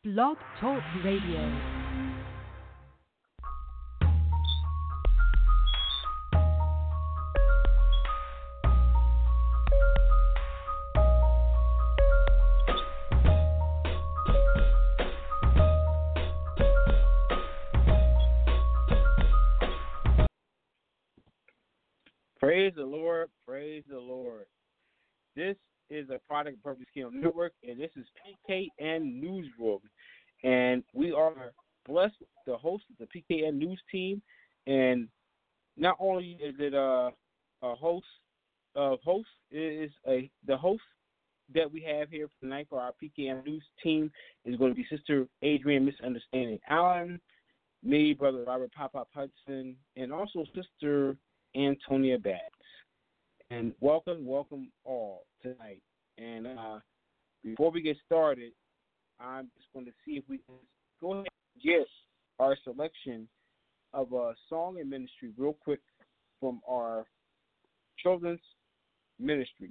Blog Talk Radio. Praise the Lord, praise the Lord. This is a product of Purpose Kingdom Network, and this is PKN Newsroom. And we are blessed with the host of the PKN News team. And not only is it a host of hosts, it is the host that we have here tonight for our PKN News team is going to be Sister Adrienne Misunderstanding Allen, me, Brother Robert Pop Hudson, and also Sister Antonia Batts. And welcome all tonight. And before we get started, I'm just going to see if we can go ahead and get our selection of a song and ministry real quick from our children's ministry.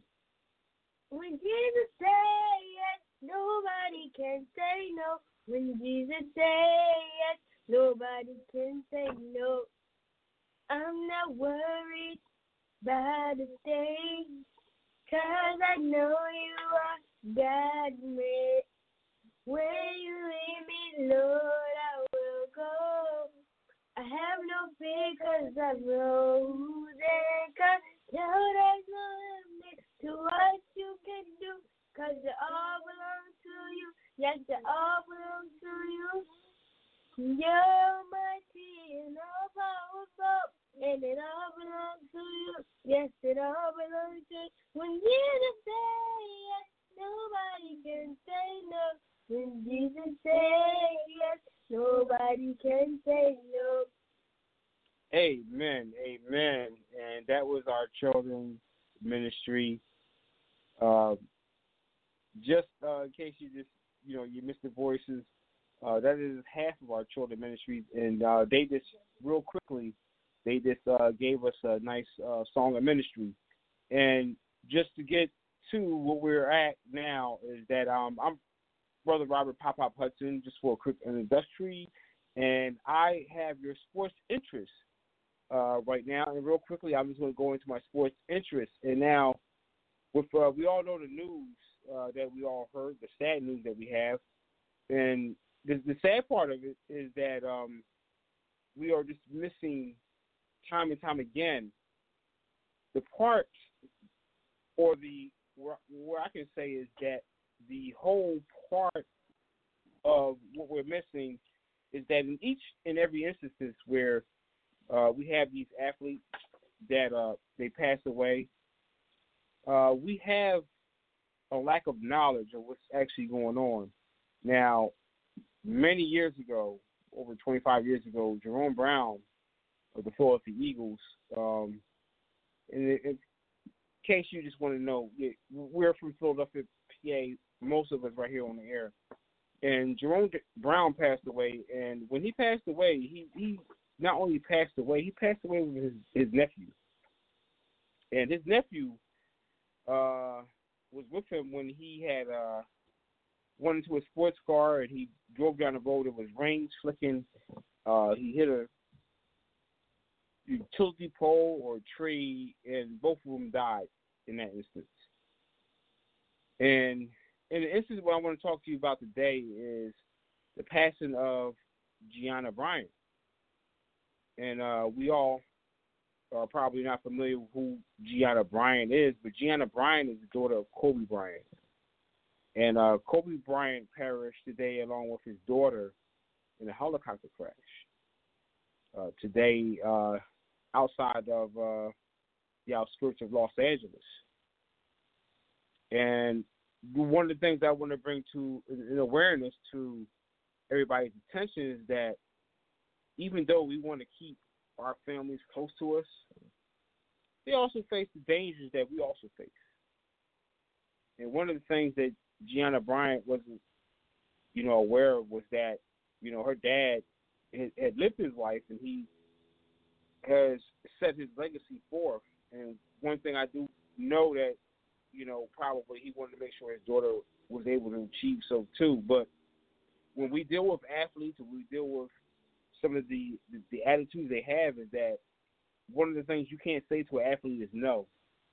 When Jesus say yes, nobody can say no. When Jesus say yes, nobody can say no. I'm not worried about the day, 'cause I know you are God with. Where you lead me, Lord, I will go. I have no fear 'cause I know that, 'cause now there's no limit to what you can do, 'cause it all belongs to you. Yes, it all belongs to you. You're almighty and all powerful, and it all belongs to you. Yes, it all belongs to you. When Jesus say yes, nobody can say no. When Jesus say yes, nobody can say no. Amen, amen. And that was our children's ministry. Just in case you missed the voices, that is half of our children ministries, and they just real quickly, they just gave us a nice song of ministry. And just to get to what we're at now is that I'm Brother Robert Pop Hudson, just for a quick introductory, and I have your sports interests right now. And real quickly, I'm just going to go into my sports interests. And now, with we all know the news that we all heard, the sad news that we have, and the sad part of it is that we are just missing time and time again the part, or where I can say is that the whole part of what we're missing is that in each and every instances where we have these athletes that they pass away, we have a lack of knowledge of what's actually going on. Now, many years ago, over 25 years ago, Jerome Brown of the Philadelphia Eagles, in case you just want to know, we're from Philadelphia, PA, most of us right here on the air. And Jerome Brown passed away, and when he passed away, he not only passed away, he passed away with his nephew. And his nephew was with him when he had went into a sports car, and he drove down the road. It was rain slicking. He hit a utility pole or a tree, and both of them died in that instance. And in the instance, what I want to talk to you about today is the passing of Gianna Bryant. And we all are probably not familiar with who Gianna Bryant is, but Gianna Bryant is the daughter of Kobe Bryant. And Kobe Bryant perished today along with his daughter in a helicopter crash. Today, outside of the outskirts of Los Angeles. And one of the things I want to bring to an awareness to everybody's attention is that even though we want to keep our families close to us, they also face the dangers that we also face. And one of the things that Gianna Bryant wasn't, aware of was that, her dad had lived his life, and he has set his legacy forth. And one thing I do know that, probably he wanted to make sure his daughter was able to achieve so too. But when we deal with athletes, and we deal with some of the attitudes they have, is that one of the things you can't say to an athlete is no.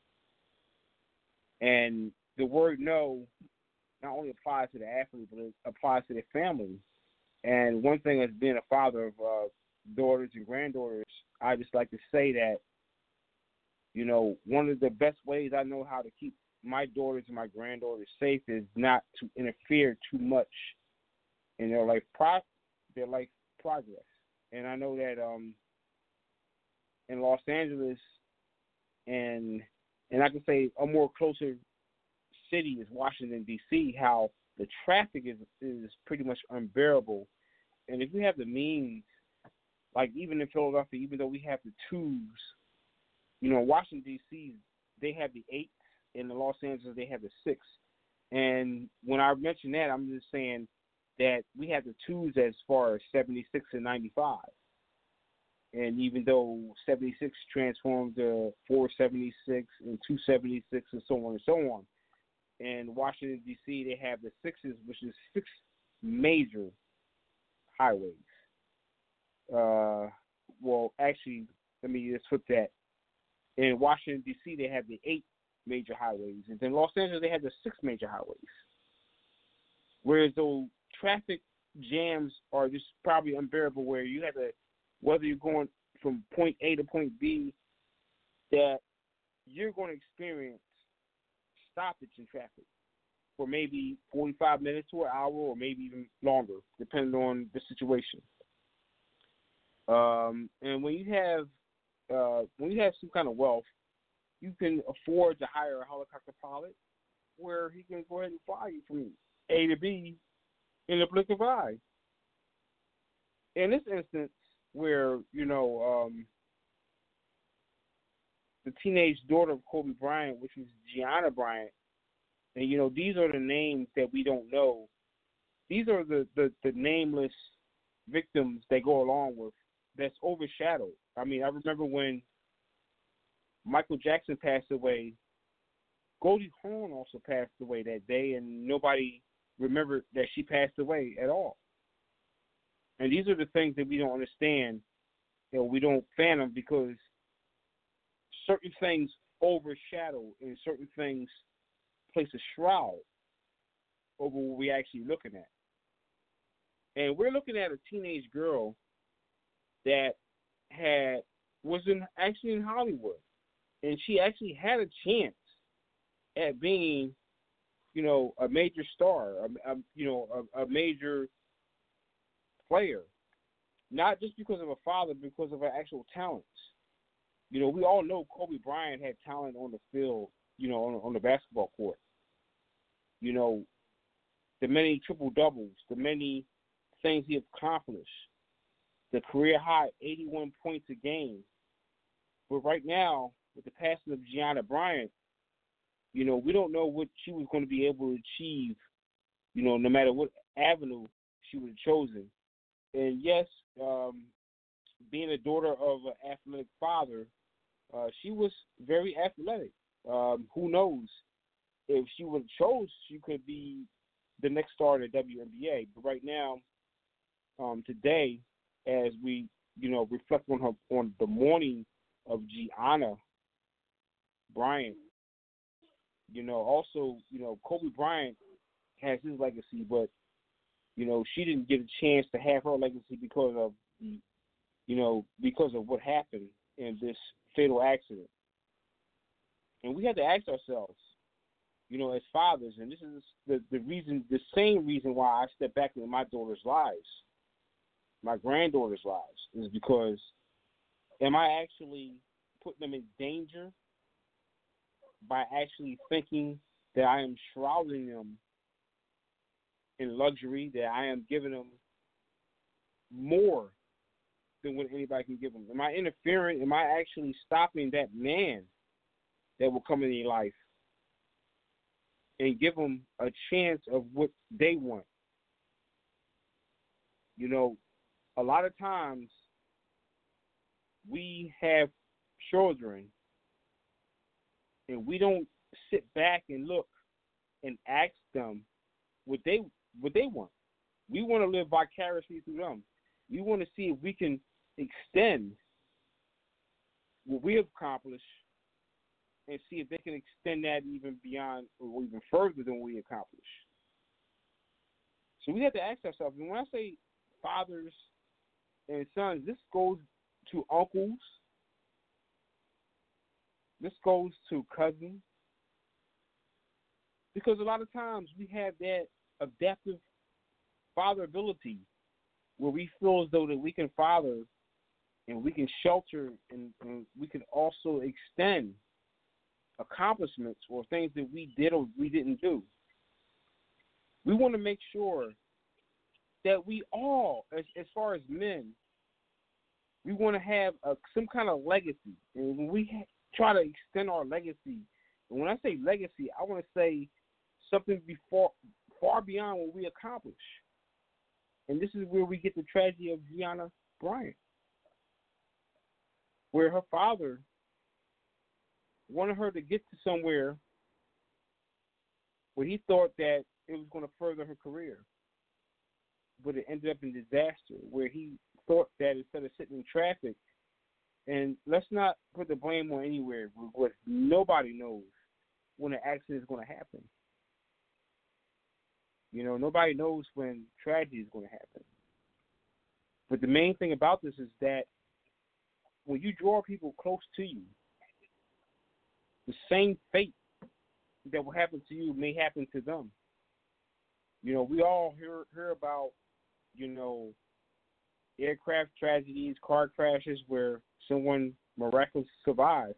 And the word no not only applies to the athlete, but it applies to their family. And one thing as being a father of daughters and granddaughters, I just like to say that, you know, one of the best ways I know how to keep my daughters and my granddaughters safe is not to interfere too much in their life progress. And I know that in Los Angeles and I can say a more closer city is Washington, D.C., how the traffic is pretty much unbearable. And if we have the means, like even in Philadelphia, even though we have the twos, you know, Washington, D.C., they have the 8s, and in Los Angeles, they have the 6. And when I mention that, I'm just saying that we have the twos as far as 76 and 95. And even though 76 transformed to 476 and 276 and so on and so on, in Washington, D.C., they have the 6s, which is 6 major highways. Well, actually, let me just flip that. In Washington, D.C., they have the 8 major highways. And in Los Angeles, they have the 6 major highways. Whereas those traffic jams are just probably unbearable, where you have to, whether you're going from point A to point B, that you're going to experience stoppage in traffic for maybe 45 minutes to an hour, or maybe even longer, depending on the situation. And when you have some kind of wealth, you can afford to hire a helicopter pilot where he can go ahead and fly you from A to B in the blink of an eye. In this instance, where, you know, the teenage daughter of Kobe Bryant, which was Gianna Bryant, and, you know, these are the names that we don't know. These are the nameless victims that go along with, that's overshadowed. I mean, I remember when Michael Jackson passed away, Goldie Hawn also passed away that day, and nobody remembered that she passed away at all. And these are the things that we don't understand, you know, we don't fathom, because certain things overshadow and certain things place a shroud over what we're actually looking at. And we're looking at a teenage girl that was actually in Hollywood, and she actually had a chance at being, you know, a major star, a major player, not just because of her father, but because of her actual talents. You know, we all know Kobe Bryant had talent on the field, you know, on the basketball court. You know, the many triple doubles, the many things he accomplished, the career high 81 points a game. But right now, with the passing of Gianna Bryant, you know, we don't know what she was going to be able to achieve, you know, no matter what avenue she would have chosen. And yes, being a daughter of an athletic father, she was very athletic. Who knows? If she would have chose, she could be the next star in the WNBA. But right now, today, as we, you know, reflect on the morning of Gianna Bryant, you know, also, you know, Kobe Bryant has his legacy, but, you know, she didn't get a chance to have her legacy because of what happened in this fatal accident. And we have to ask ourselves, you know, as fathers, and this is the same reason why I step back into my daughter's lives, my granddaughter's lives, is because am I actually putting them in danger by actually thinking that I am shrouding them in luxury, that I am giving them more than what anybody can give them? Am I interfering? Am I actually stopping that man that will come in their life and give them a chance of what they want? You know, a lot of times we have children and we don't sit back and look and ask them what they want. We want to live vicariously through them. We want to see if we can extend what we have accomplished and see if they can extend that even beyond or even further than we accomplished. So we have to ask ourselves, and when I say fathers and sons, this goes to uncles, this goes to cousins, because a lot of times we have that adaptive father ability where we feel as though that we can father and we can shelter and we can also extend accomplishments or things that we did or we didn't do. We want to make sure that we all, as far as men, we want to have some kind of legacy. And when we try to extend our legacy, and when I say legacy, I want to say something far beyond what we accomplish. And this is where we get the tragedy of Gianna Bryant, where her father wanted her to get to somewhere where he thought that it was going to further her career. But it ended up in disaster, where he thought that instead of sitting in traffic, and let's not put the blame on anywhere, because nobody knows when an accident is going to happen. You know, nobody knows when tragedy is going to happen. But the main thing about this is that when you draw people close to you, the same fate that will happen to you may happen to them. You know, we all hear about, you know, aircraft tragedies, car crashes where someone miraculously survives.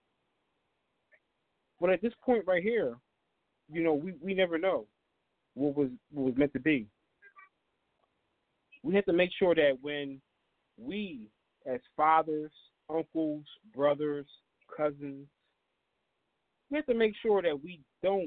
But at this point right here, you know, we never know what was meant to be. We have to make sure that when we, as fathers, uncles, brothers, cousins, we have to make sure that we don't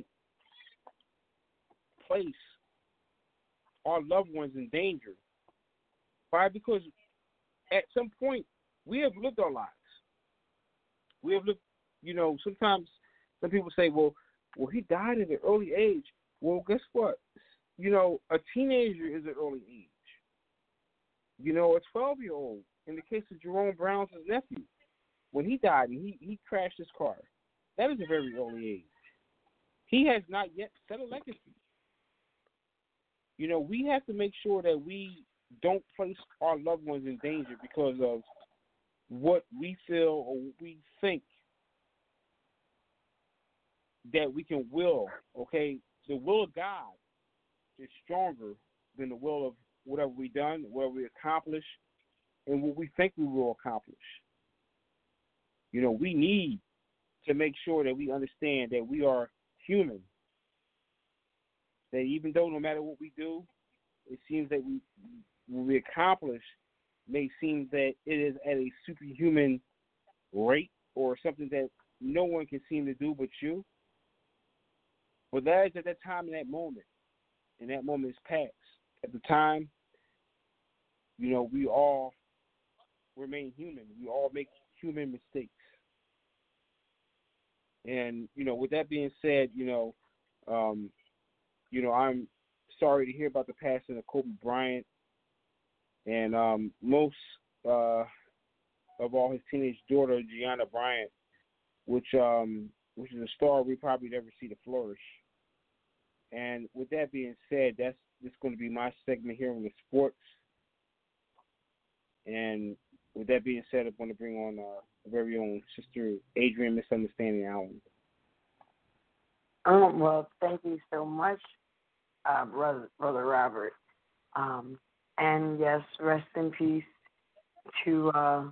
place our loved ones in danger. Why? Because at some point we have lived our lives. We have lived, you know, sometimes some people say, well, he died at an early age. Well, guess what? You know, a teenager is an early age. You know, a 12-year-old, in the case of Jerome Brown's nephew, when he died and he crashed his car, that is a very early age. He has not yet set a legacy. You know, we have to make sure that we don't place our loved ones in danger because of what we feel or what we think that we can will, okay? The will of God is stronger than the will of whatever we've done, whatever we accomplish, and what we think we will accomplish. You know, we need to make sure that we understand that we are human. That even though no matter what we do, it seems that what we accomplish may seem that it is at a superhuman rate or something that no one can seem to do but you. But that is at that time in that moment. And that moment is past. At the time, you know, we all remain human. We all make human mistakes. And, you know, with that being said, I'm sorry to hear about the passing of Kobe Bryant. And most of all, his teenage daughter, Gianna Bryant, which is a star we probably never see to flourish. And with that being said, that's going to be my segment here on the sports. And with that being said, I'm going to bring on our very own sister, Adrian Misunderstanding Allen. Well, thank you so much, Brother Robert. And yes, rest in peace to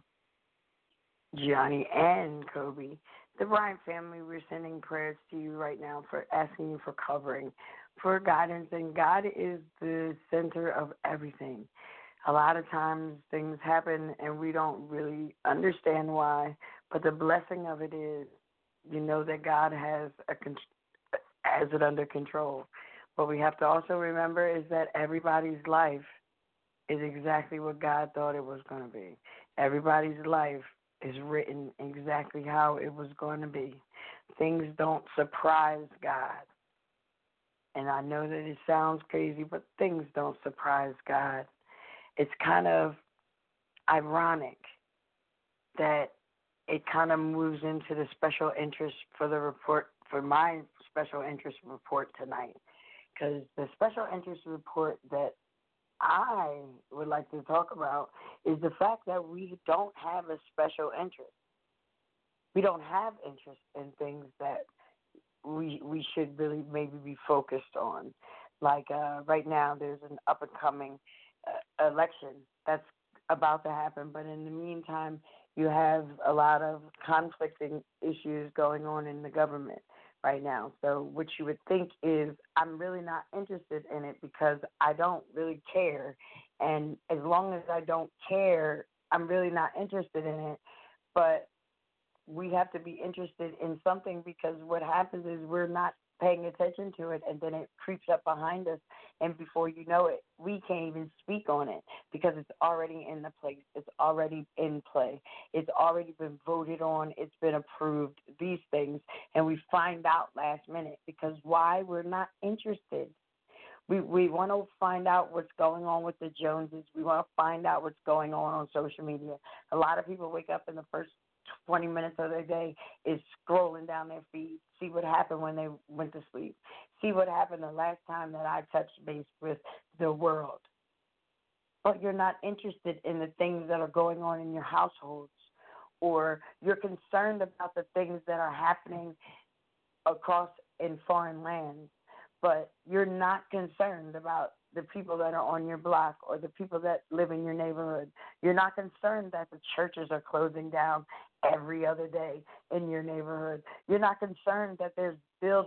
Gianni and Kobe. The Bryant family, we're sending prayers to you right now for asking you for covering, for guidance, and God is the center of everything. A lot of times things happen and we don't really understand why, but the blessing of it is, you know, that God has it under control. What we have to also remember is that everybody's life is exactly what God thought it was going to be. Everybody's life is written exactly how it was going to be. Things don't surprise God. and I know that it sounds crazy, but things don't surprise God. It's kind of ironic that it kind of moves into the special interest for the report, for my special interest report tonight. Because the special interest report that I would like to talk about is the fact that we don't have a special interest. We don't have interest in things that we should really maybe be focused on. Like right now, there's an up-and-coming election that's about to happen, but in the meantime, you have a lot of conflicting issues going on in the government right now. So what you would think is I'm really not interested in it because I don't really care. And as long as I don't care, I'm really not interested in it. But we have to be interested in something because what happens is we're not paying attention to it, and then it creeps up behind us, and before you know it, we can't even speak on it because it's already in the place. It's already in play. It's already been voted on. It's been approved, these things, and we find out last minute because why? We're not interested. We want to find out what's going on with the Joneses. We want to find out what's going on social media. A lot of people wake up in the first 20 minutes of their day is scrolling down their feed, see what happened when they went to sleep, see what happened the last time that I touched base with the world. But you're not interested in the things that are going on in your households, or you're concerned about the things that are happening across in foreign lands, but you're not concerned about the people that are on your block or the people that live in your neighborhood. You're not concerned that the churches are closing down every other day in your neighborhood. You're not concerned that there's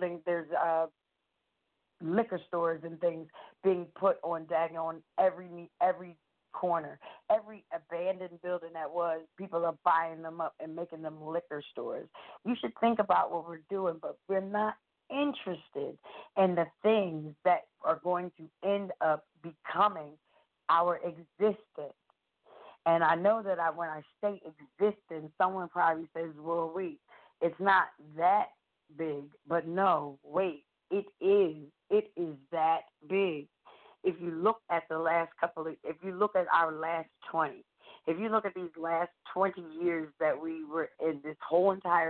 liquor stores and things being put on daggone every corner. Every abandoned building that was, people are buying them up and making them liquor stores. You should think about what we're doing, but we're not interested in the things that are going to end up becoming our existence. And I know that when I say existence, someone probably says, well, wait, it's not that big. But no, wait, it is that big. If you look at if you look at our last 20, if you look at these last 20 years that we were in, this whole entire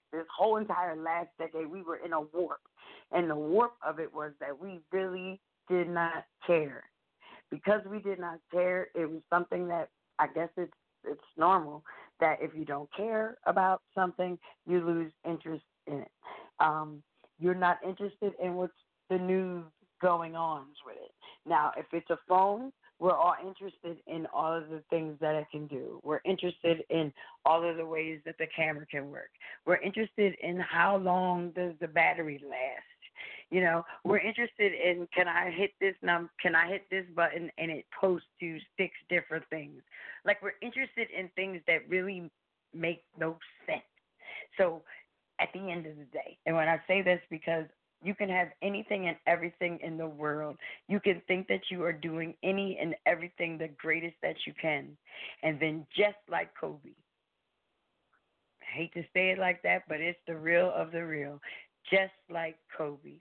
last decade, we were in a warp. And the warp of it was that we really did not care. Because we did not care, it was something that I guess it's normal that if you don't care about something, you lose interest in it. You're not interested in what's the news going on with it. Now, if it's a phone, we're all interested in all of the things that it can do. We're interested in all of the ways that the camera can work. We're interested in how long does the battery last. You know, we're interested in can I hit this button and it posts to 6 different things. Like, we're interested in things that really make no sense. So at the end of the day, and when I say this because you can have anything and everything in the world. You can think that you are doing any and everything the greatest that you can. And then just like Kobe, I hate to say it like that, but it's the real of the real. Just like Kobe.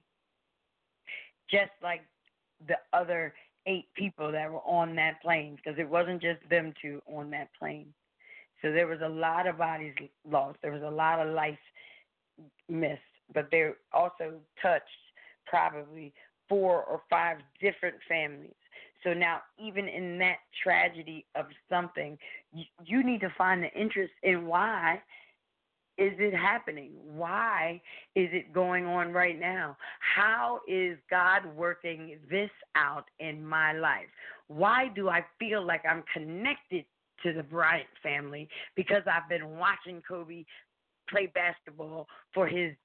Just like the other 8 people that were on that plane, because it wasn't just them 2 on that plane. So there was a lot of bodies lost. There was a lot of life missed. But they also touched probably 4 or 5 different families. So now even in that tragedy of something, you need to find the interest in why is it happening? Why is it going on right now? How is God working this out in my life? Why do I feel like I'm connected to the Bryant family? Because I've been watching Kobe play basketball for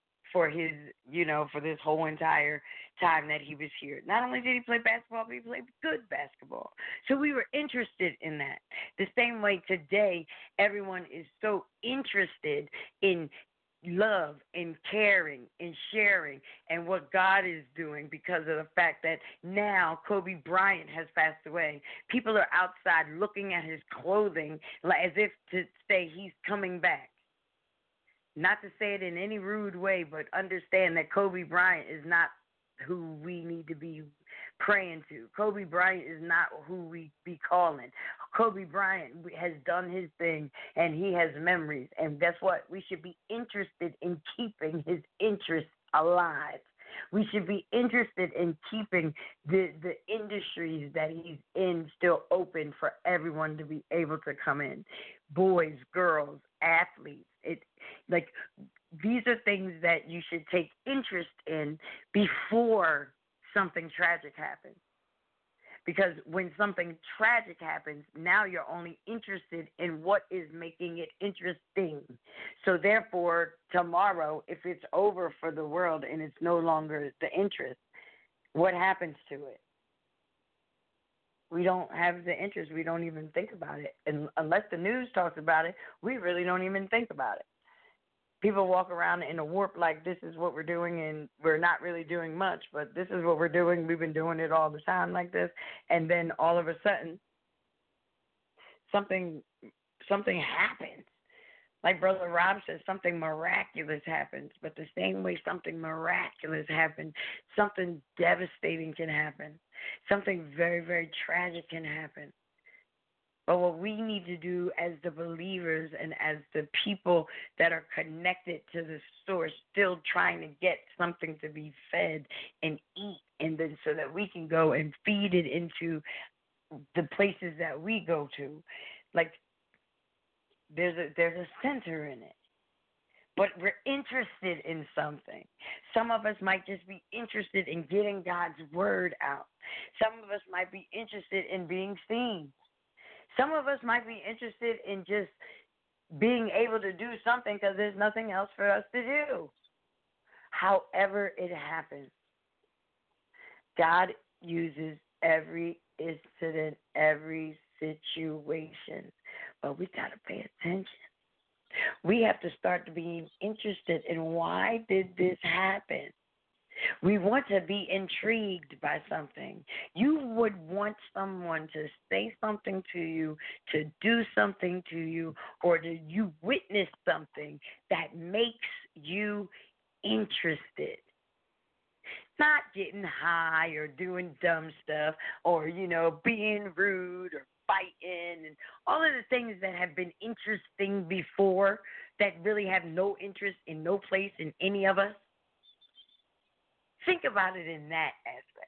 this whole entire time that he was here. Not only did he play basketball, but he played good basketball. So we were interested in that. The same way today, everyone is so interested in love and caring and sharing and what God is doing because of the fact that now Kobe Bryant has passed away. People are outside looking at his clothing as if to say he's coming back. Not to say it in any rude way, but understand that Kobe Bryant is not who we need to be praying to. Kobe Bryant is not who we be calling. Kobe Bryant has done his thing, and he has memories. And guess what? We should be interested in keeping his interests alive. We should be interested in keeping the industries that he's in still open for everyone to be able to come in. Boys, girls, athletes. These are things that you should take interest in before something tragic happens. Because when something tragic happens, now you're only interested in what is making it interesting. So therefore, tomorrow, if it's over for the world and it's no longer the interest, what happens to it? We don't have the interest. We don't even think about it. And unless the news talks about it, we really don't even think about it. People walk around in a warp like this is what we're doing, and we're not really doing much, but this is what we're doing. We've been doing it all the time like this, and then all of a sudden, something happens. Like Brother Rob says, something miraculous happens, but the same way something miraculous happens, something devastating can happen. Something very, very tragic can happen. But what we need to do as the believers and as the people that are connected to the source, still trying to get something to be fed and eat, and then so that we can go and feed it into the places that we go to. Like there's a center in it. But we're interested in something. Some of us might just be interested in getting God's word out. Some of us might be interested in being seen. Some of us might be interested in just being able to do something because there's nothing else for us to do. However it happens, God uses every incident, every situation, but we got to pay attention. We have to start being interested in why did this happen? We want to be intrigued by something. You would want someone to say something to you, to do something to you, or to you witness something that makes you interested. Not getting high or doing dumb stuff or, being rude or fighting and all of the things that have been interesting before that really have no interest in no place in any of us. Think about it in that aspect.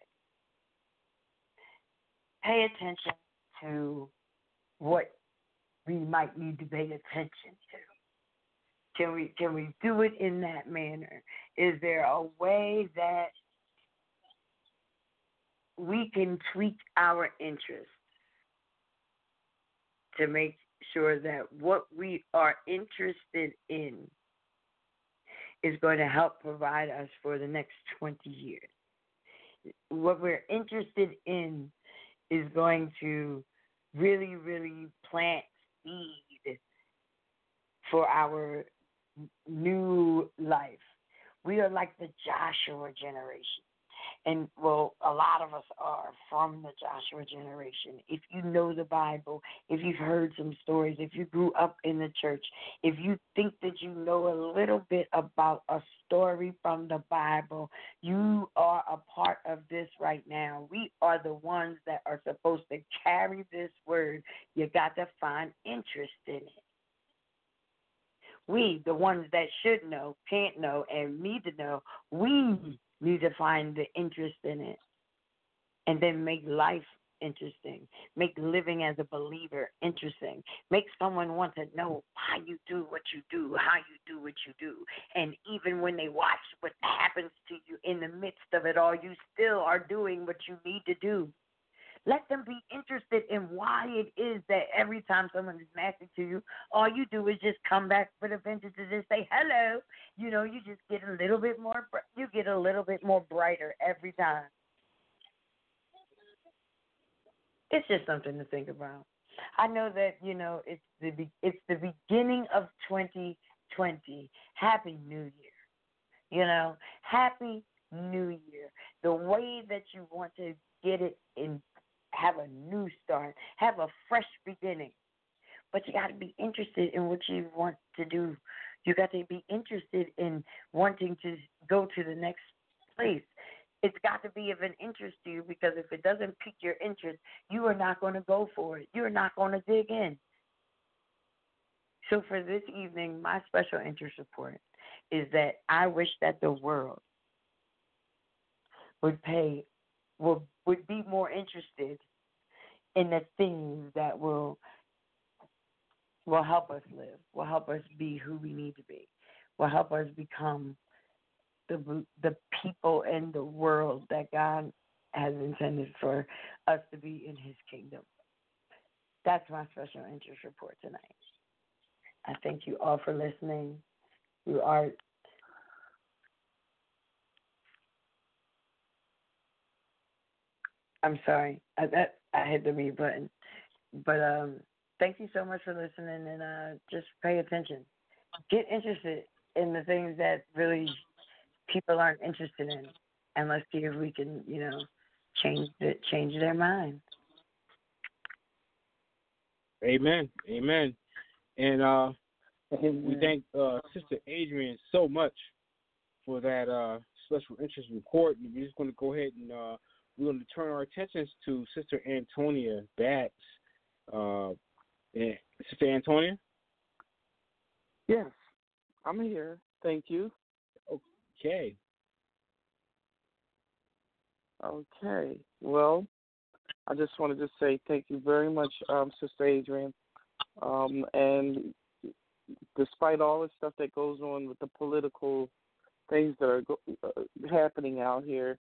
Pay attention to what we might need to pay attention to. Can we do it in that manner? Is there a way that we can tweak our interests to make sure that what we are interested in is going to help provide us for the next 20 years? What we're interested in is going to really, really plant seed for our new life. We are like the Joshua generation. And, well, a lot of us are from the Joshua generation. If you know the Bible, if you've heard some stories, if you grew up in the church, if you think that you know a little bit about a story from the Bible, you are a part of this right now. We are the ones that are supposed to carry this word. You got to find interest in it. We, the ones that should know, can't know, and need to know, we need to find the interest in it and then make life interesting, make living as a believer interesting, make someone want to know why you do what you do, how you do what you do. And even when they watch what happens to you in the midst of it all, you still are doing what you need to do. Let them be interested in why it is that every time someone is nasty to you, all you do is just come back with a vengeance and just say hello. You just get a little bit more. You get a little bit more brighter every time. It's just something to think about. I know that it's the beginning of 2020. Happy New Year. Happy New Year. The way that you want to get it in. Have a new start. Have a fresh beginning. But you got to be interested in what you want to do. You got to be interested in wanting to go to the next place. It's got to be of an interest to you, because if it doesn't pique your interest, you are not going to go for it. You're not going to dig in. So for this evening, my special interest report is that I wish that the world would be more interested in the things that will help us live, will help us be who we need to be, will help us become the people in the world that God has intended for us to be in His kingdom. That's my special interest report tonight. I thank you all for listening. You are I'm sorry. I hit the mute button. But thank you so much for listening, and just pay attention. Get interested in the things that really people aren't interested in, and let's see if we can, change their mind. Amen. Amen. And we thank Sister Adrian so much for that special interest report. And we're just going to go ahead and we're going to turn our attentions to Sister Antonia Batts. Sister Antonia? Yes, I'm here. Thank you. Okay. Well, I just wanted to say thank you very much, Sister Adrian. And despite all the stuff that goes on with the political things that are happening out here,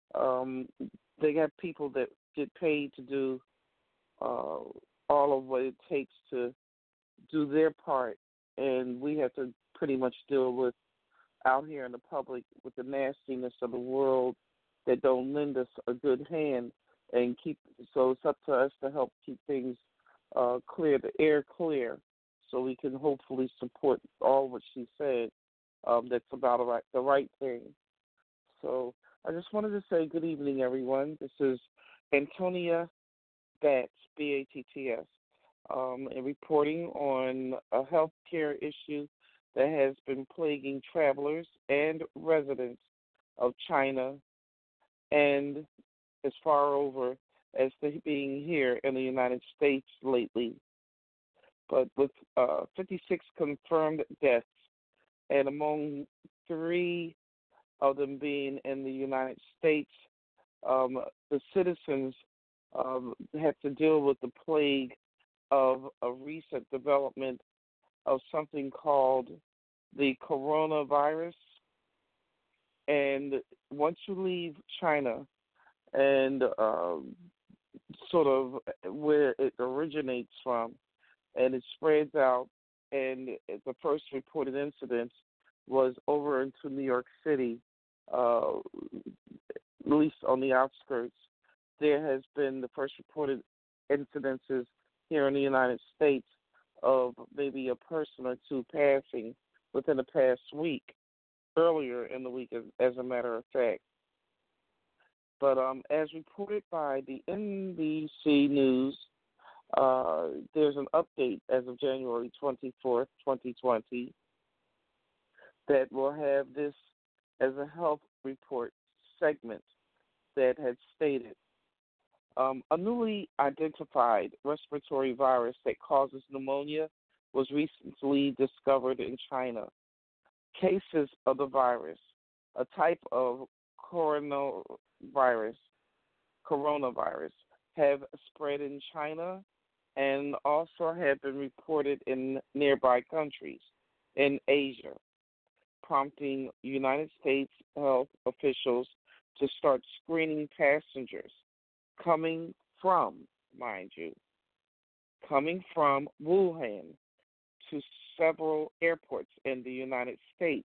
they got people that get paid to do all of what it takes to do their part, and we have to pretty much deal with out here in the public with the nastiness of the world that don't lend us a good hand and so it's up to us to help keep things clear, the air clear, so we can hopefully support all what she said that's about the right thing. So I just wanted to say good evening, everyone. This is Antonia Batts, B-A-T-T-S, and reporting on a healthcare issue that has been plaguing travelers and residents of China and as far over as to being here in the United States lately. But with 56 confirmed deaths, and among 3 of them being in the United States, the citizens have to deal with the plague of a recent development of something called the coronavirus. And once you leave China and sort of where it originates from, and it spreads out, and the first reported incident was over into New York City, at least on the outskirts. There has been the first reported incidences here in the United States of maybe a person or two passing within the past week, earlier in the week, as a matter of fact. But as reported by the NBC News, there's an update as of January 24th, 2020, that will have this as a health report segment that had stated, a newly identified respiratory virus that causes pneumonia was recently discovered in China. Cases of the virus, a type of coronavirus, have spread in China and also have been reported in nearby countries in Asia, prompting United States health officials to start screening passengers coming from Wuhan to several airports in the United States.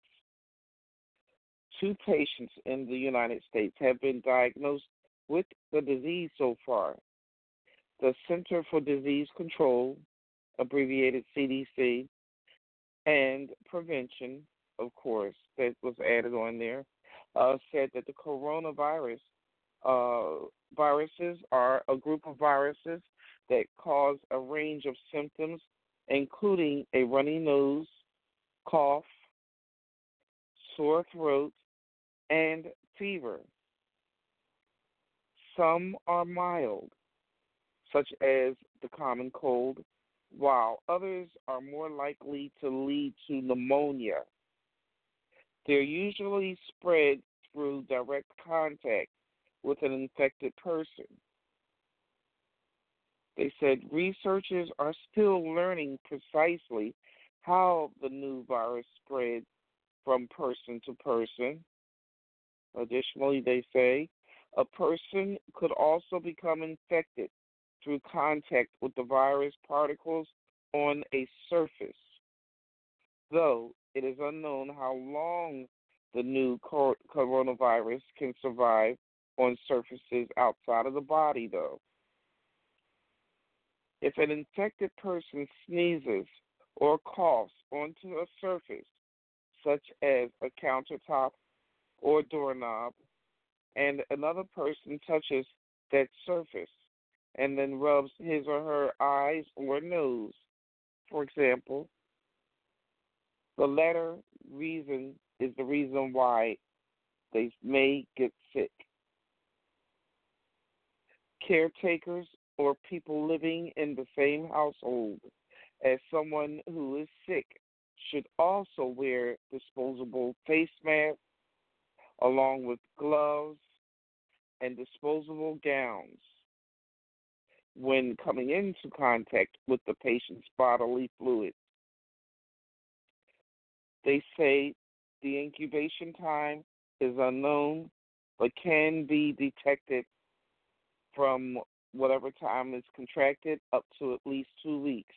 2 patients in the United States have been diagnosed with the disease so far. The Center for Disease Control, abbreviated CDC, and Prevention, of course, that was added on there, said that the coronavirus viruses are a group of viruses that cause a range of symptoms, including a runny nose, cough, sore throat, and fever. Some are mild, such as the common cold, while others are more likely to lead to pneumonia. They're usually spread through direct contact with an infected person. They said researchers are still learning precisely how the new virus spread from person to person. Additionally, they say a person could also become infected through contact with the virus particles on a surface, though it is unknown how long the new coronavirus can survive on surfaces outside of the body, though. If an infected person sneezes or coughs onto a surface, such as a countertop or doorknob, and another person touches that surface and then rubs his or her eyes or nose, for example, the latter reason is the reason why they may get sick. Caretakers or people living in the same household as someone who is sick should also wear disposable face masks along with gloves and disposable gowns when coming into contact with the patient's bodily fluids. They say the incubation time is unknown, but can be detected from whatever time is contracted up to at least 2 weeks.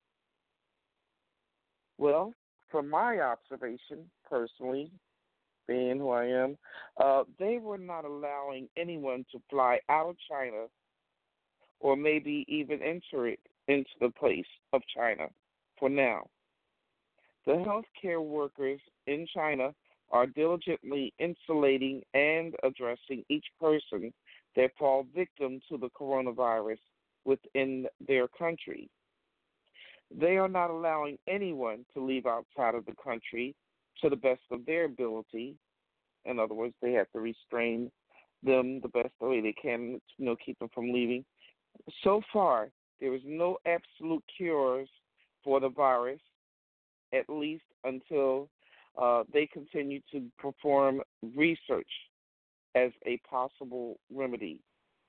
Well, from my observation, personally, being who I am, they were not allowing anyone to fly out of China or maybe even enter it into the place of China for now. The healthcare workers in China are diligently insulating and addressing each person that fall victim to the coronavirus within their country. They are not allowing anyone to leave outside of the country to the best of their ability. In other words, they have to restrain them the best way they can, keep them from leaving. So far, there is no absolute cures for the virus, at least until they continue to perform research as a possible remedy.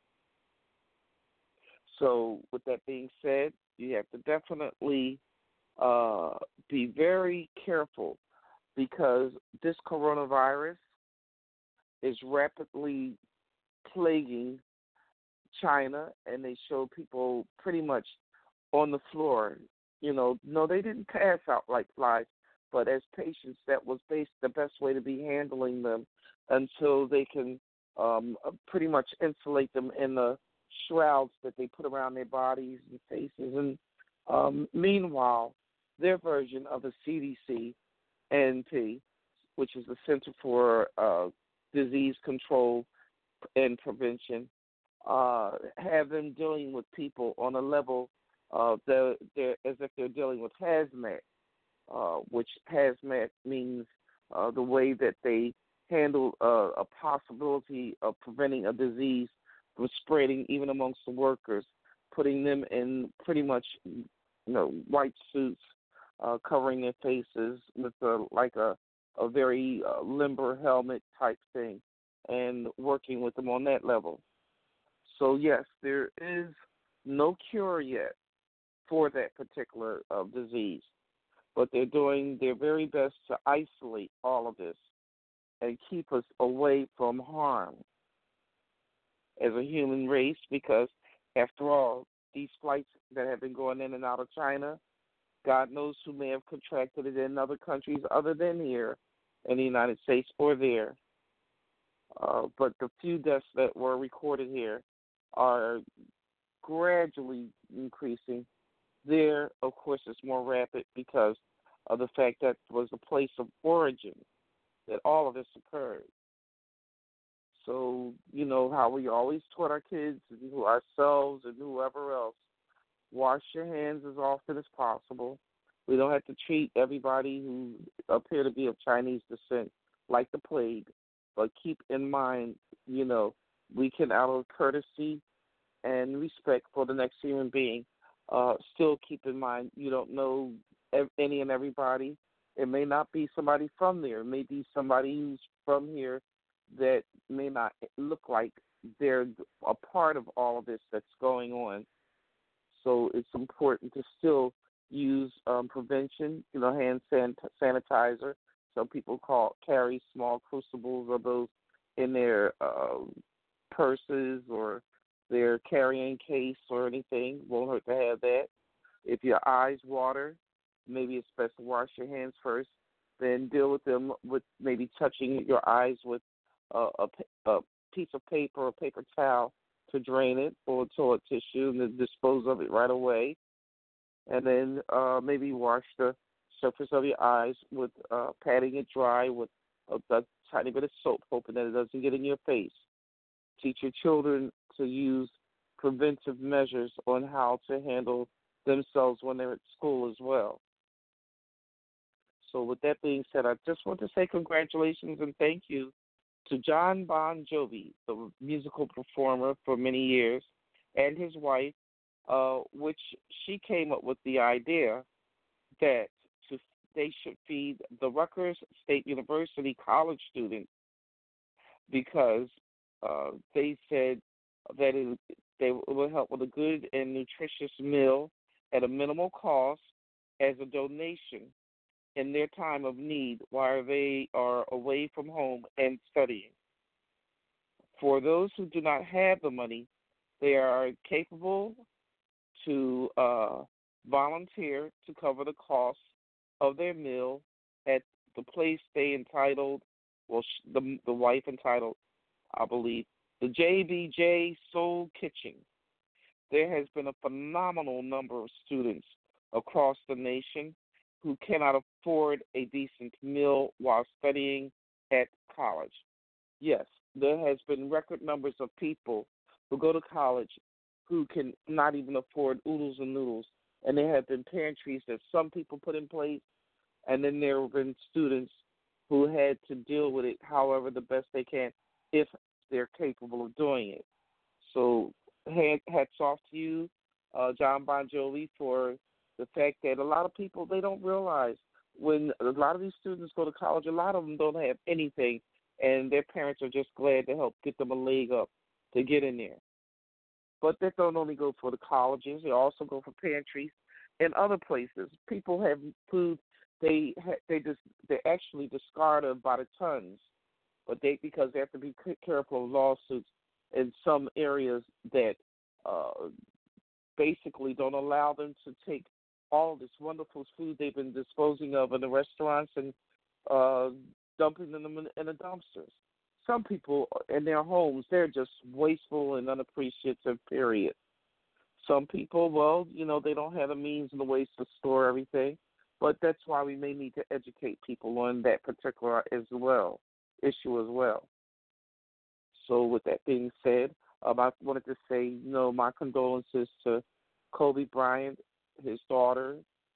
So with that being said, you have to definitely be very careful because this coronavirus is rapidly plaguing China, and they show people pretty much on the floor. No, they didn't pass out like flies, but as patients, that was the best way to be handling them until they can pretty much insulate them in the shrouds that they put around their bodies and faces. And meanwhile, their version of the CDC-NP, which is the Center for Disease Control and Prevention, have them dealing with people on a level they're as if they're dealing with hazmat, which hazmat means the way that they handle a possibility of preventing a disease from spreading even amongst the workers, putting them in pretty much white suits, covering their faces with a very limber helmet type thing, and working with them on that level. So yes, there is no cure yet for that particular disease, but they're doing their very best to isolate all of this and keep us away from harm as a human race, because after all, these flights that have been going in and out of China, God knows who may have contracted it in other countries other than here in the United States or there. But the few deaths that were recorded here are gradually increasing. There, of course, it's more rapid because of the fact that it was the place of origin that all of this occurred. So, how we always taught our kids and ourselves and whoever else, wash your hands as often as possible. We don't have to treat everybody who appear to be of Chinese descent like the plague, but keep in mind, we can, out of courtesy and respect for the next human being, still keep in mind you don't know any and everybody. It may not be somebody from there. It may be somebody who's from here that may not look like they're a part of all of this that's going on. So it's important to still use prevention, hand sanitizer. Some people carry small crucibles of those in their purses or their carrying case or anything. Won't hurt to have that. If your eyes water, maybe it's best to wash your hands first, then deal with them with maybe touching your eyes with a piece of paper or paper towel to drain it, or toilet tissue, and then dispose of it right away. And then maybe wash the surface of your eyes with patting it dry with a tiny bit of soap, hoping that it doesn't get in your face. Teach your children to use preventive measures on how to handle themselves when they're at school as well. So with that being said, I just want to say congratulations and thank you to Jon Bon Jovi, the musical performer for many years, and his wife, which she came up with the idea that they should feed the Rutgers State University college students because they said that they will help with a good and nutritious meal at a minimal cost as a donation in their time of need while they are away from home and studying. For those who do not have the money, they are capable to volunteer to cover the cost of their meal at the place they entitled, the wife entitled, I believe, the JBJ Soul Kitchen. There has been a phenomenal number of students across the nation who cannot afford a decent meal while studying at college. Yes, there has been record numbers of people who go to college who can not even afford oodles and noodles, and there have been pantries that some people put in place, and then there have been students who had to deal with it however the best they can if they're capable of doing it. So hats off to you, Jon Bon Jovi, for the fact that a lot of people, they don't realize when a lot of these students go to college, a lot of them don't have anything, and their parents are just glad to help get them a leg up to get in there. But that don't only go for the colleges; they also go for pantries and other places. People have food they actually discard of by the tons, but because they have to be careful of lawsuits in some areas that basically don't allow them to take all this wonderful food they've been disposing of in the restaurants and dumping them in the dumpsters. Some people in their homes, they're just wasteful and unappreciative, period. Some people, well, they don't have the means and the ways to store everything, but that's why we may need to educate people on that particular issue as well. So with that being said, I wanted to say, my condolences to Kobe Bryant, his daughter,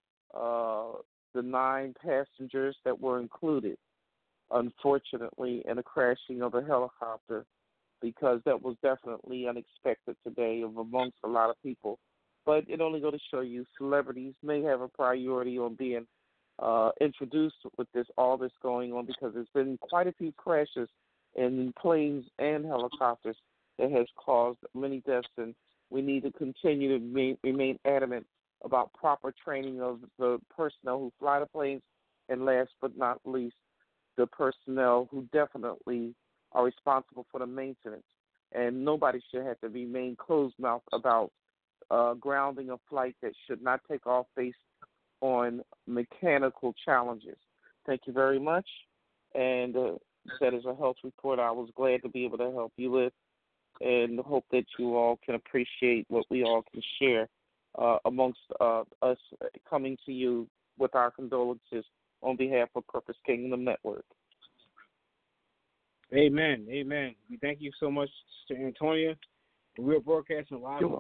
the 9 passengers that were included, unfortunately, in a crashing of a helicopter, because that was definitely unexpected today amongst a lot of people. But it only goes to show you celebrities may have a priority on being introduced with all this going on, because there's been quite a few crashes in planes and helicopters that has caused many deaths, and we need to continue to remain adamant about proper training of the personnel who fly the planes, and last but not least, the personnel who definitely are responsible for the maintenance. And nobody should have to remain closed-mouthed about grounding a flight that should not take off based on mechanical challenges. Thank you very much. And that is a health report I was glad to be able to help you with, and hope that you all can appreciate what we all can share amongst us coming to you with our condolences on behalf of Purpose Kingdom Network. Amen. Amen. We thank you so much, Sister Antonia. We're broadcasting live at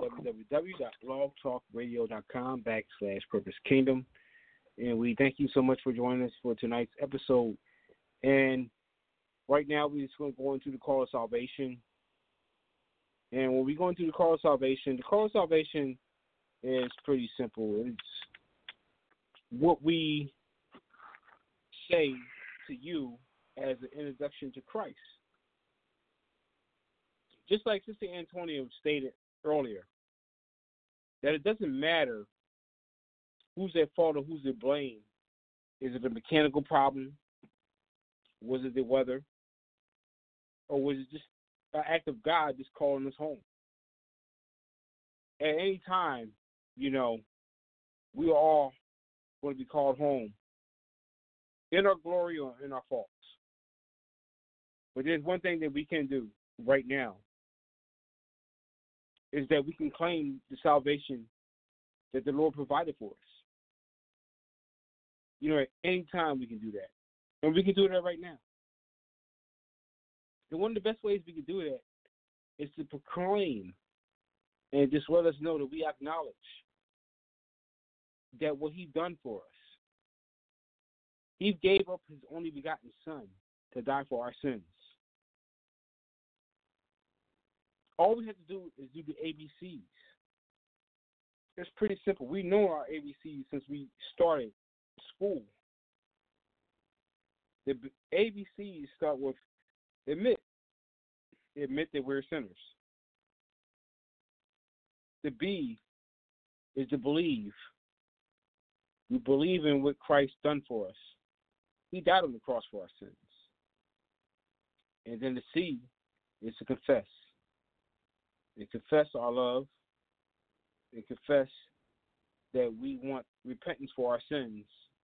www.blogtalkradio.com/Purpose Kingdom. And we thank you so much for joining us for tonight's episode. And right now, we're just going to go into the call of salvation. And when we go into the call of salvation is pretty simple. It's what we say to you as an introduction to Christ. Just like Sister Antonia stated earlier, that it doesn't matter who's at fault or who's at blame. Is it a mechanical problem? Was it the weather? Or was it just an act of God just calling us home? At any time, we are all going to be called home in our glory or in our faults. But there's one thing that we can do right now is that we can claim the salvation that the Lord provided for us. At any time we can do that. And we can do that right now. And one of the best ways we can do that is to proclaim and just let us know that we acknowledge that what He done for us. He gave up His only begotten Son to die for our sins. All we have to do is do the ABCs. It's pretty simple. We know our ABCs since we started school. The ABCs start with admit. Admit that we're sinners. The B is to believe. We believe in what Christ done for us. He died on the cross for our sins. And then the C is to confess. And confess our love. And confess that we want repentance for our sins.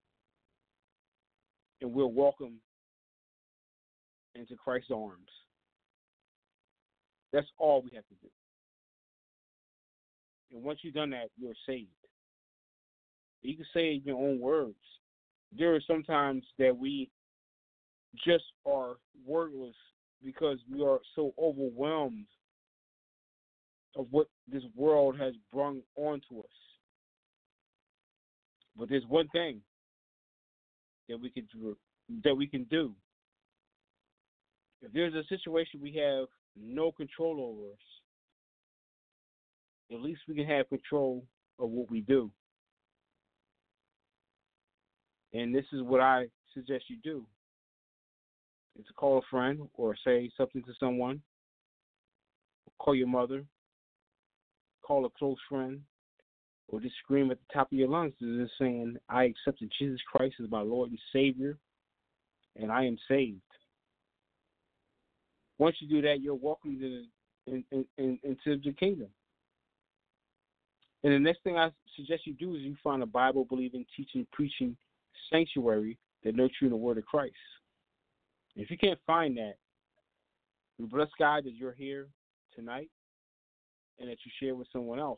And we're welcome into Christ's arms. That's all we have to do. And once you've done that, you're saved. You can say it in your own words. There are sometimes that we just are wordless because we are so overwhelmed of what this world has brung onto us. But there's one thing that we can do. If there's a situation we have no control over us, at least we can have control of what we do. And this is what I suggest you do. Is to call a friend or say something to someone. Call your mother. Call a close friend. Or just scream at the top of your lungs, just saying, I accepted Jesus Christ as my Lord and Savior, and I am saved. Once you do that, you're welcomed into the kingdom. And the next thing I suggest you do is you find a Bible-believing, teaching, preaching sanctuary that nurture you in the Word of Christ. If you can't find that, we bless God that you're here tonight and that you share with someone else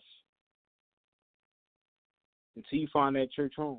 until you find that church home.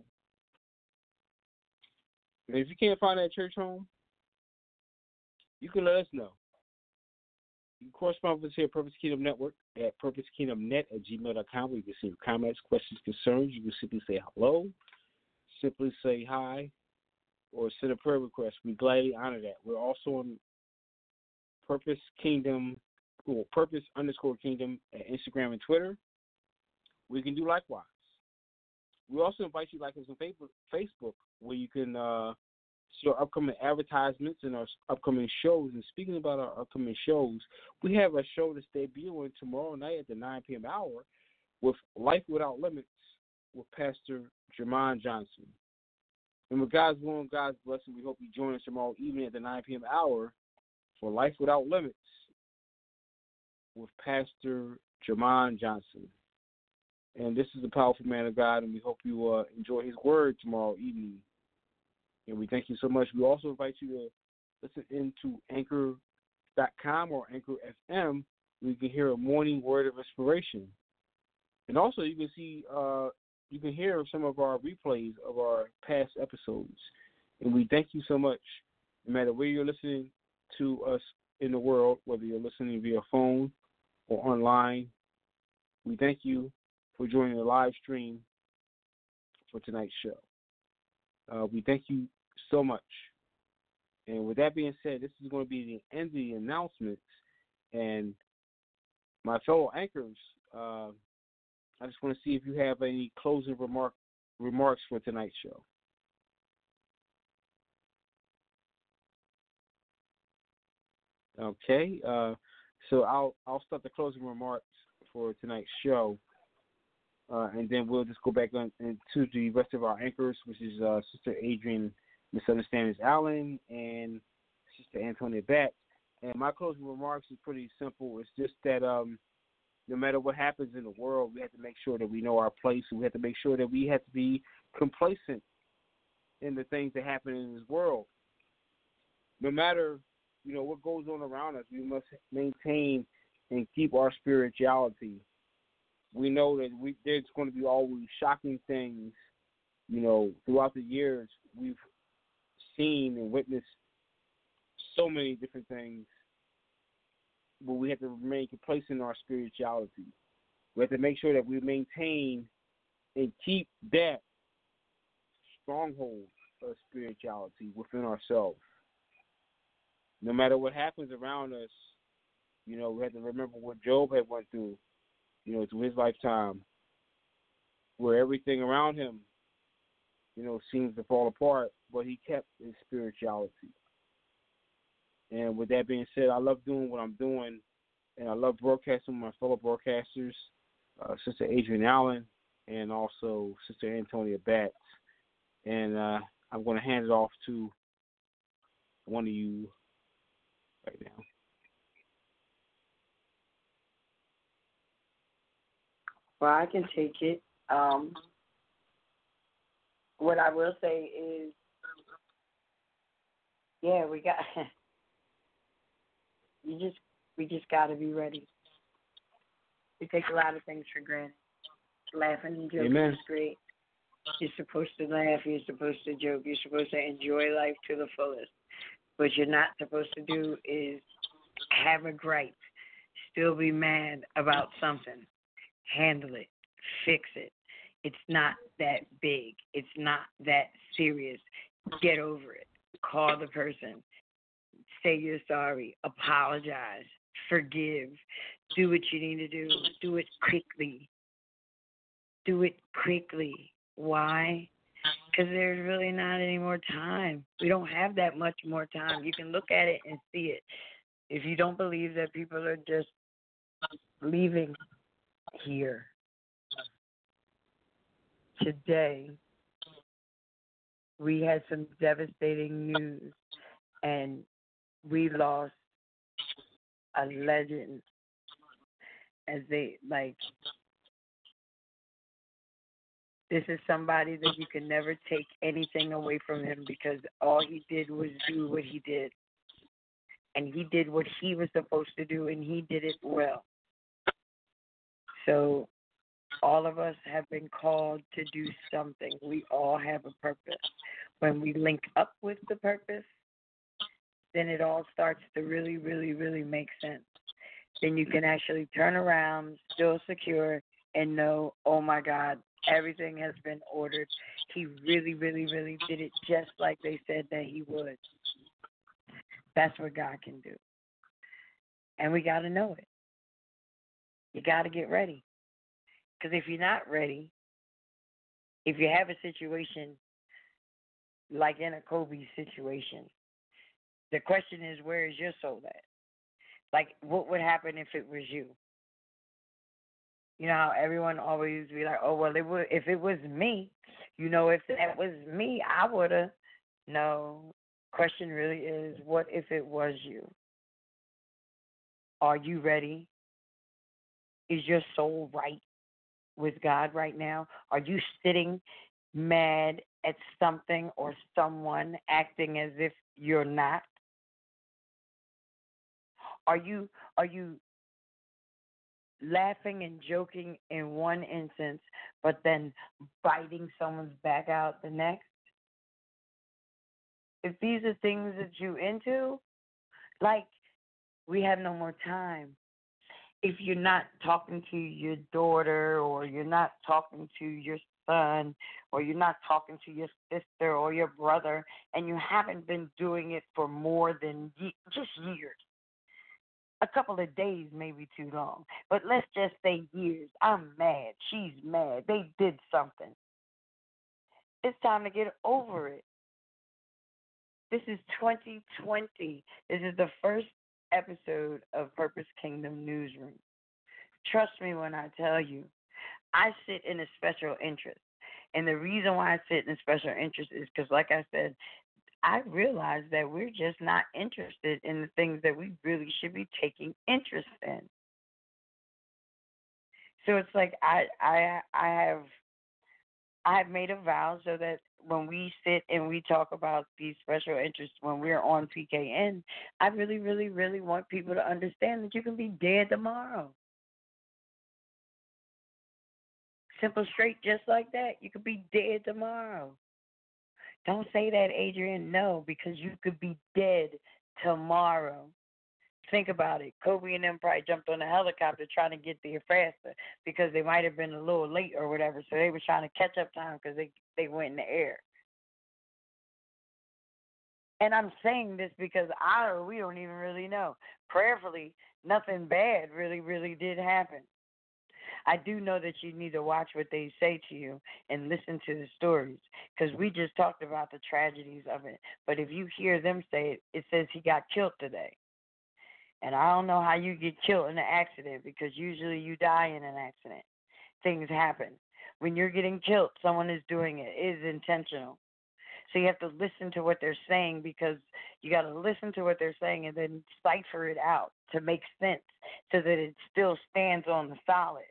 And if you can't find that church home, you can let us know. You can correspond with us here at Purpose Kingdom Network at purposekingdomnet@gmail.com, where you can send your comments, questions, concerns. You can simply say hello, simply say hi, or send a prayer request. We gladly honor that. We're also on Purpose Kingdom, or Purpose_Kingdom at Instagram and Twitter. We can do likewise. We also invite you to like us on Facebook, where you can see our upcoming advertisements and our upcoming shows. And speaking about our upcoming shows, we have a show that's debuting tomorrow night at the 9 p.m. hour with Life Without Limits with Pastor Jermon Johnson. And with God's will and God's blessing, we hope you join us tomorrow evening at the 9 p.m. hour for Life Without Limits with Pastor Jermon Johnson. And this is a powerful man of God, and we hope you enjoy his word tomorrow evening. And we thank you so much. We also invite you to listen into Anchor.com or Anchor FM, where you can hear a morning word of inspiration. And also you can hear some of our replays of our past episodes. And we thank you so much, no matter where you're listening to us in the world, whether you're listening via phone or online. We thank you for joining the live stream for tonight's show. We thank you so much. And with that being said, this is going to be the end of the announcements. And my fellow anchors, I just want to see if you have any closing remarks for tonight's show. Okay, so I'll start the closing remarks for tonight's show, and then we'll just go back into the rest of our anchors, which is Sister Adrian Misunderstandings Allen and Sister Antonia Batts. And my closing remarks is pretty simple. It's just that no matter what happens in the world, we have to make sure that we know our place. We have to make sure that we have to be complacent in the things that happen in this world. No matter, what goes on around us, we must maintain and keep our spirituality. We know that there's going to be always shocking things, throughout the years. We've seen and witnessed so many different things, but we have to remain complacent in our spirituality. We have to make sure that we maintain and keep that stronghold of spirituality within ourselves. No matter what happens around us, we have to remember what Job had went through, through his lifetime, where everything around him, seems to fall apart, but he kept his spirituality. And with that being said, I love doing what I'm doing, and I love broadcasting with my fellow broadcasters, Sister Adrian Allen, and also Sister Antonia Batts. And I'm going to hand it off to one of you right now. Well, I can take it. What I will say is, we just got to be ready. We take a lot of things for granted. Laughing and joking is great. You're supposed to laugh. You're supposed to joke. You're supposed to enjoy life to the fullest. What you're not supposed to do is have a gripe, still be mad about something. Handle it. Fix it. It's not that big. It's not that serious. Get over it. Call the person. Say you're sorry. Apologize. Forgive. Do what you need to do. Do it quickly. Do it quickly. Why? Because there's really not any more time. We don't have that much more time. You can look at it and see it. If you don't believe that people are just leaving here today, we had some devastating news, and we lost a legend. This is somebody that you can never take anything away from him, because all he did was do what he did. And he did what he was supposed to do, and he did it well. So all of us have been called to do something. We all have a purpose. When we link up with the purpose, then it all starts to really, really, really make sense. Then you can actually turn around, still secure, and know, oh, my God, everything has been ordered. He really, really, really did it just like they said that he would. That's what God can do. And we got to know it. You got to get ready. Because if you're not ready, if you have a situation like in a Kobe situation, the question is, where is your soul at? Like, what would happen if it was you? You know how everyone always be like, oh, well, if it was me, if that was me, I would have. No. Question really is, what if it was you? Are you ready? Is your soul right with God right now? Are you sitting mad at something or someone acting as if you're not? Are you laughing and joking in one instance, but then biting someone's back out the next? If these are things that you into, we have no more time. If you're not talking to your daughter, or you're not talking to your son, or you're not talking to your sister or your brother, and you haven't been doing it for more than just years, A couple of days may be too long, but let's just say years. I'm mad. She's mad. They did something. It's time to get over it. This is 2020. This is the first episode of Purpose Kingdom Newsroom. Trust me when I tell you, I sit in a special interest. And the reason why I sit in a special interest is because, like I said, I realize that we're just not interested in the things that we really should be taking interest in. So it's like I have made a vow so that when we sit and we talk about these special interests when we're on PKN, I really, really, really want people to understand that you can be dead tomorrow. Simple, straight, just like that. You could be dead tomorrow. Don't say that, Adrian. No, because you could be dead tomorrow. Think about it. Kobe and them probably jumped on a helicopter trying to get there faster because they might have been a little late or whatever. So they were trying to catch up time because they went in the air. And I'm saying this because we don't even really know. Prayerfully, nothing bad really, really did happen. I do know that you need to watch what they say to you and listen to the stories because we just talked about the tragedies of it. But if you hear them say it, it says he got killed today. And I don't know how you get killed in an accident because usually you die in an accident. Things happen. When you're getting killed, someone is doing it. It is intentional. So you have to listen to what they're saying because you got to listen to what they're saying and then cipher it out to make sense so that it still stands on the solid.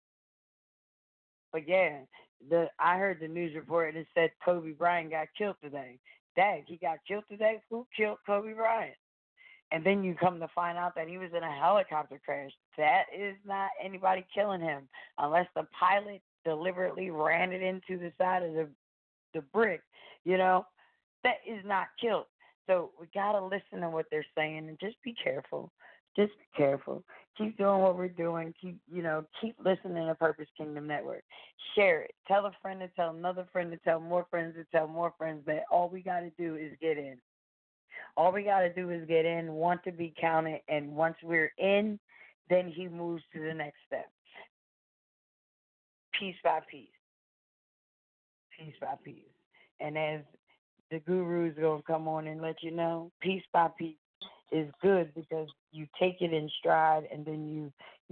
But yeah, I heard the news report and it said Kobe Bryant got killed today. Dang, he got killed today? Who killed Kobe Bryant? And then you come to find out that he was in a helicopter crash. That is not anybody killing him unless the pilot deliberately ran it into the side of the brick, That is not killed. So we got to listen to what they're saying and just be careful. Just be careful. Keep doing what we're doing. Keep listening to Purpose Kingdom Network. Share it. Tell a friend to tell another friend to tell more friends to tell more friends that all we got to do is get in. All we got to do is get in, want to be counted, and once we're in, then he moves to the next step. Piece by piece. Piece by piece. And as the guru's going to come on and let you know, piece by piece is good because you take it in stride and then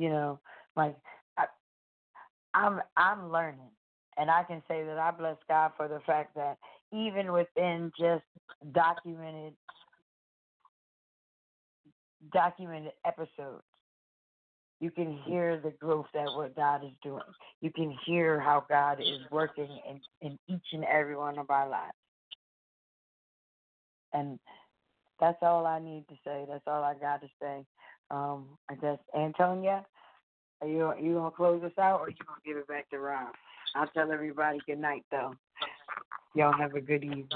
I'm learning. And I can say that I bless God for the fact that even within just documented episodes, you can hear the growth that what God is doing. You can hear how God is working in each and every one of our lives. And that's all I need to say. That's all I got to say. I guess, Antonia, are you going to close us out or are you going to give it back to Rob? I'll tell everybody good night, though. Y'all have a good evening.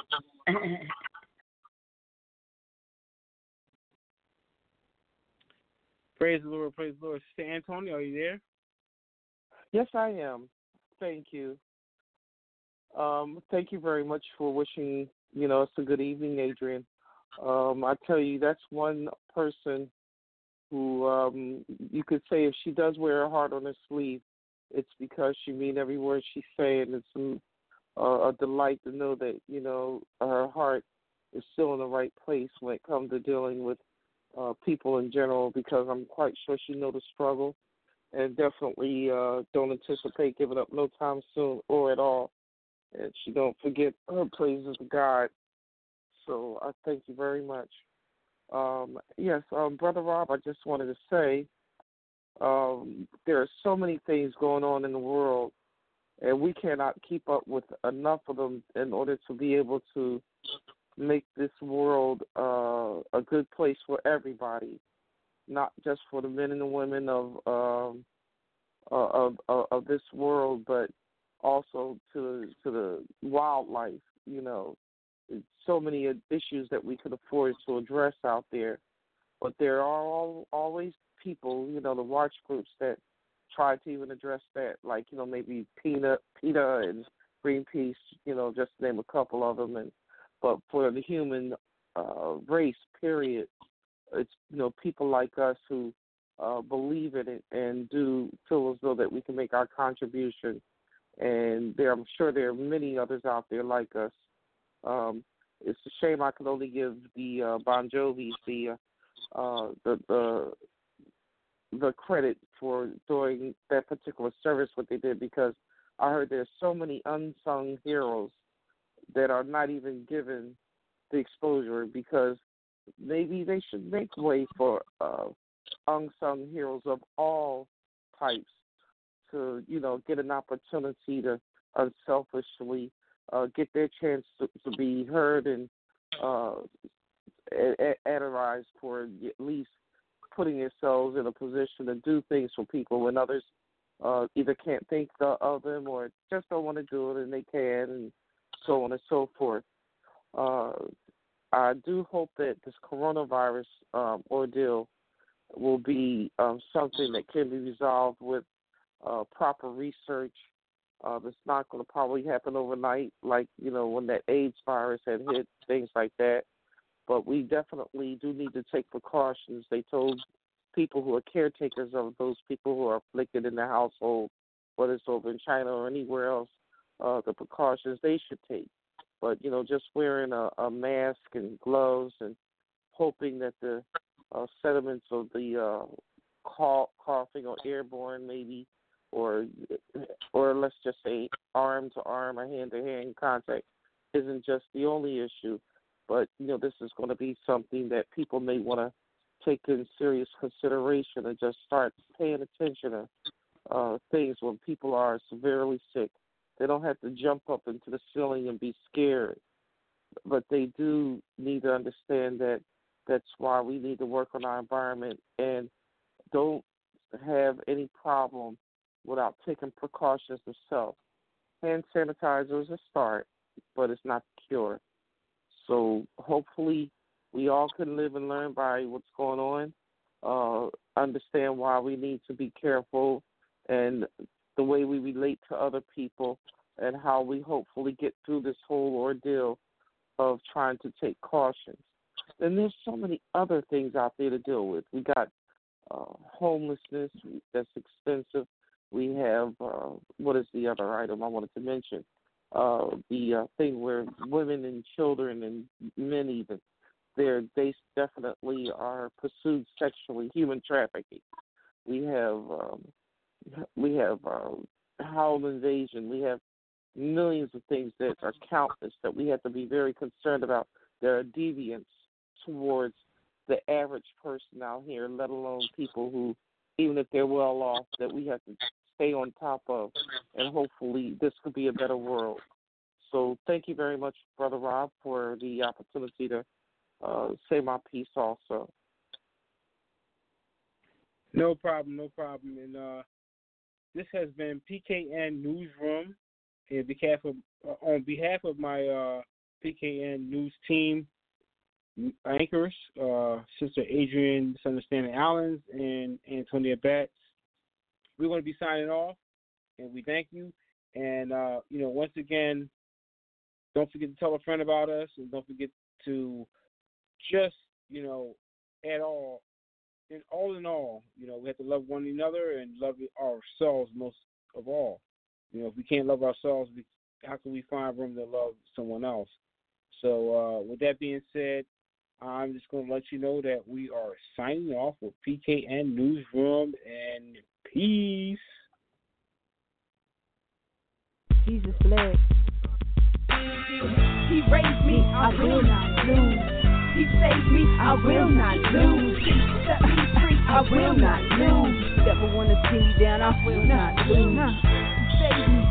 Praise the Lord, praise the Lord. Sister Antonio, are you there? Yes, I am. Thank you. Thank you very much for wishing, us a good evening, Adrian. I tell you, that's one person who you could say if she does wear her heart on her sleeve, it's because she means every word she's saying. It's a delight to know that, her heart is still in the right place when it comes to dealing with people in general, because I'm quite sure she knows the struggle and definitely don't anticipate giving up no time soon or at all. And she don't forget her praises to God. So I thank you very much. Yes, Brother Rob, I just wanted to say there are so many things going on in the world, and we cannot keep up with enough of them in order to be able to make this world a good place for everybody, not just for the men and the women of this world, but also to the wildlife. So many issues that we could afford to address out there, but there are always people, the watch groups that try to even address that, like maybe PETA and Greenpeace, just to name a couple of them. But for the human race, period, it's people like us who believe in it and do feel as though that we can make our contribution. And I'm sure there are many others out there like us. It's a shame I can only give the Bon Jovi the credit for doing that particular service, what they did, because I heard there's so many unsung heroes that are not even given the exposure, because maybe they should make way for unsung heroes of all types to, get an opportunity to unselfishly get their chance to be heard and analyzed for at least putting yourselves in a position to do things for people when others either can't think of them or just don't want to do it, and they can, and so on and so forth. I do hope that this coronavirus ordeal will be something that can be resolved with proper research. It's not going to probably happen overnight, like, when that AIDS virus had hit, things like that. But we definitely do need to take precautions. They told people who are caretakers of those people who are afflicted in the household, whether it's over in China or anywhere else, the precautions they should take. But, just wearing a mask and gloves and hoping that the sediments of the coughing or airborne maybe, or let's just say arm-to-arm or hand-to-hand contact isn't just the only issue. But, this is going to be something that people may want to take in serious consideration and just start paying attention to things when people are severely sick. They don't have to jump up into the ceiling and be scared, but they do need to understand that that's why we need to work on our environment and don't have any problem without taking precautions themselves. Hand sanitizer is a start, but it's not the cure. So hopefully we all can live and learn by what's going on, understand why we need to be careful and the way we relate to other people and how we hopefully get through this whole ordeal of trying to take cautions. And there's so many other things out there to deal with. We got homelessness, that's expensive. We have, what is the other item I wanted to mention? The thing where women and children and men even, they definitely are pursued sexually, human trafficking. We have home invasion. We have millions of things that are countless that we have to be very concerned about. There are deviants towards the average person out here, let alone people who, even if they're well off, that we have to stay on top of, and hopefully this could be a better world. So thank you very much, Brother Rob, for the opportunity to say my piece also. No problem. And this has been PKN Newsroom. On behalf of my PKN News team, anchors, Sister Adrian Misunderstanding Allens and Antonia Batts, we're going to be signing off, and we thank you. And, once again, don't forget to tell a friend about us, and don't forget to just, all in all, we have to love one another and love ourselves most of all. If we can't love ourselves, how can we find room to love someone else? So with that being said, I'm just going to let you know that we are signing off with PKN Newsroom, and peace. Jesus bless. He raised me, I will not lose. He saved me, I will not lose. He set me free, I will not lose. Never want to see me down, I will not lose. He saved me,